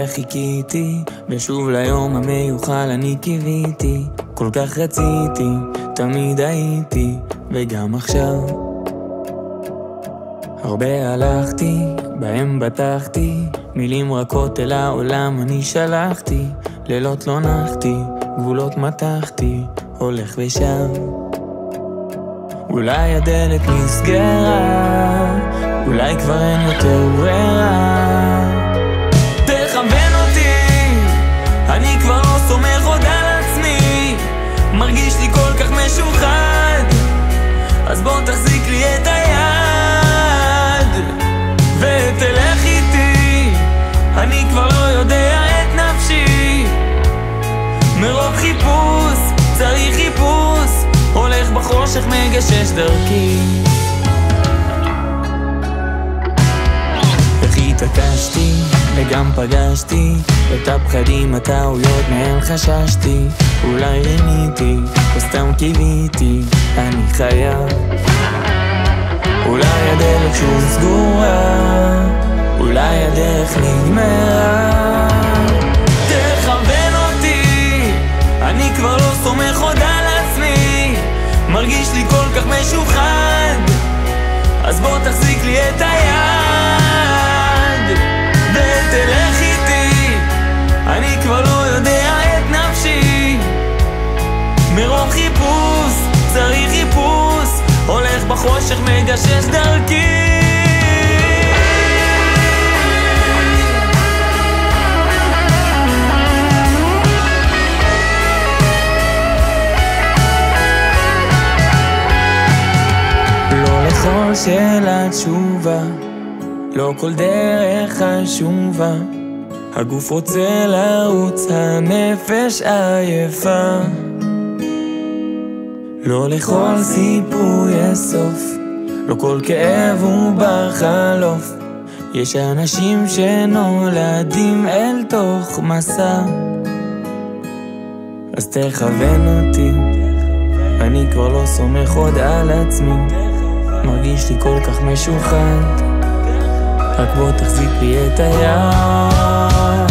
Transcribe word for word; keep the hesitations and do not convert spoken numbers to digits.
חיכיתי, ושוב ליום המיוחל אני קיוויתי. כל כך רציתי, תמיד הייתי, וגם עכשיו. הרבה הלכתי, בהם בטחתי, מילים רכות אל העולם אני שלחתי. לילות לא נחתי, גבולות מתחתי, הולך ושב. אולי הדלת נסגרה, אולי כבר אין יותר ברירה. תכוון אותי, אני כבר לא סומך עוד על עצמי, מרגיש לי כל כך משוחד, אז בוא תחזיק לי את היד ותלך איתי. אני כבר לא יודע את נפשי, מרוב חיפוש צריך חיפוש, הולך בחושך מגשש דרכי. איך התעקשתי וגם פגשתי את הפחדים, הטעויות מהן חששתי. אולי ריניתי או סתם קיוויתי, אני חייב. אולי הדרך שוב סגורה, אולי הדרך נגמרה. תכוון אותי, אני כבר לא סומך עוד על עצמי, מרגיש לי כל כך משוחד, אז בוא תחזיק לי את היד ותלך איתי. אני כבר לא יודע את נפשי, מרוב חיפוש צריך חיפוש, הולך בחושך מגשש דרכי. כל שאלה תשובה, לא כל דרך חשובה, הגוף רוצה לרוץ, הנפש עייפה. לא לכל סיפור יש סוף, לא כל כאב הוא בחלוף, יש אנשים שנולדים אל תוך מסע. אז תכוון אותי, אני כבר לא סומך עוד על עצמי, מרגיש לי כל כך משוחד, רק בוא תחזיק לי את היד